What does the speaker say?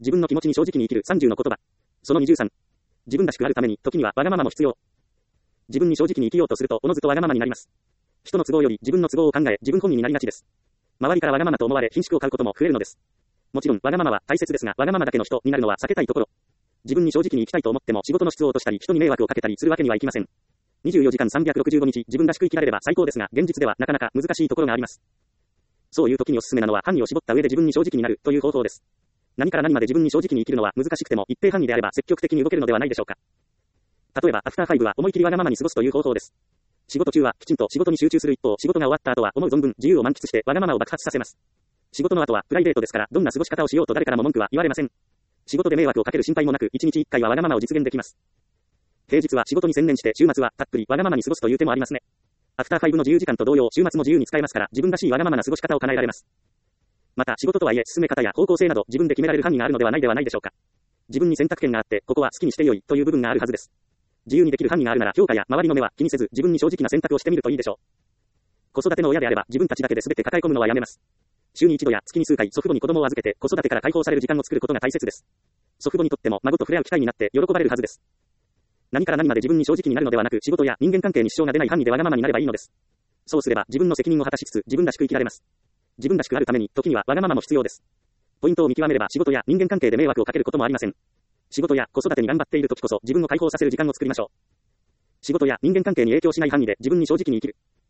自分の気持ちに正直に生きる30の言葉。その23。自分らしくあるために、時にはわがままも必要。自分に正直に生きようとすると、おのずとわがままになります。人の都合より自分の都合を考え、自分本位になりがちです。周りからわがままと思われ、品種を買うことも増えるのです。もちろん、わがままは大切ですが、わがままだけの人になるのは避けたいところ。自分に正直に生きたいと思っても仕事の質を落としたり、人に迷惑をかけたりするわけにはいきません。24時間365日、自分らしく生きられれば最高ですが、現実ではなかなか難しいところがあります。そういう時におすすめなのは、範囲を絞った上で自分に正直になるという方法です。何から何まで自分に正直に生きるのは難しくても、一定範囲であれば積極的に動けるのではないでしょうか。例えば、アフター5は思い切りわがままに過ごすという方法です。仕事中はきちんと仕事に集中する一方、仕事が終わった後は思う存分自由を満喫してわがままを爆発させます。仕事の後はプライベートですから、どんな過ごし方をしようと誰からも文句は言われません。仕事で迷惑をかける心配もなく、1日1回はわがままを実現できます。平日は仕事に専念して、週末はたっぷりわがままに過ごすという手もありますね。アフター5の自由時間と同様、週末も自由に使えますから、自分らしいわがままな過ごし方を叶えられます。また、仕事とはいえ、進め方や方向性など、自分で決められる範囲があるのではないでしょうか。自分に選択権があって、ここは好きにしてよいという部分があるはずです。自由にできる範囲があるなら、評価や周りの目は気にせず、自分に正直な選択をしてみるといいでしょう。子育ての親であれば、自分たちだけで全て抱え込むのはやめます。週に一度や月に数回、祖父母に子供を預けて、子育てから解放される時間を作ることが大切です。祖父母にとっても、孫と触れ合う機会になって喜ばれるはずです。何から何まで自分に正直になるのではなく、仕事や人間関係に支障が出ない範囲でわがままになればいいのです。そうすれば、自分の責任を果たしつつ、自分らしく生きられます。自分らしくあるために、時にはわがままも必要です。ポイントを見極めれば、仕事や人間関係で迷惑をかけることもありません。仕事や子育てに頑張っている時こそ、自分を解放させる時間を作りましょう。仕事や人間関係に影響しない範囲で自分に正直に生きる。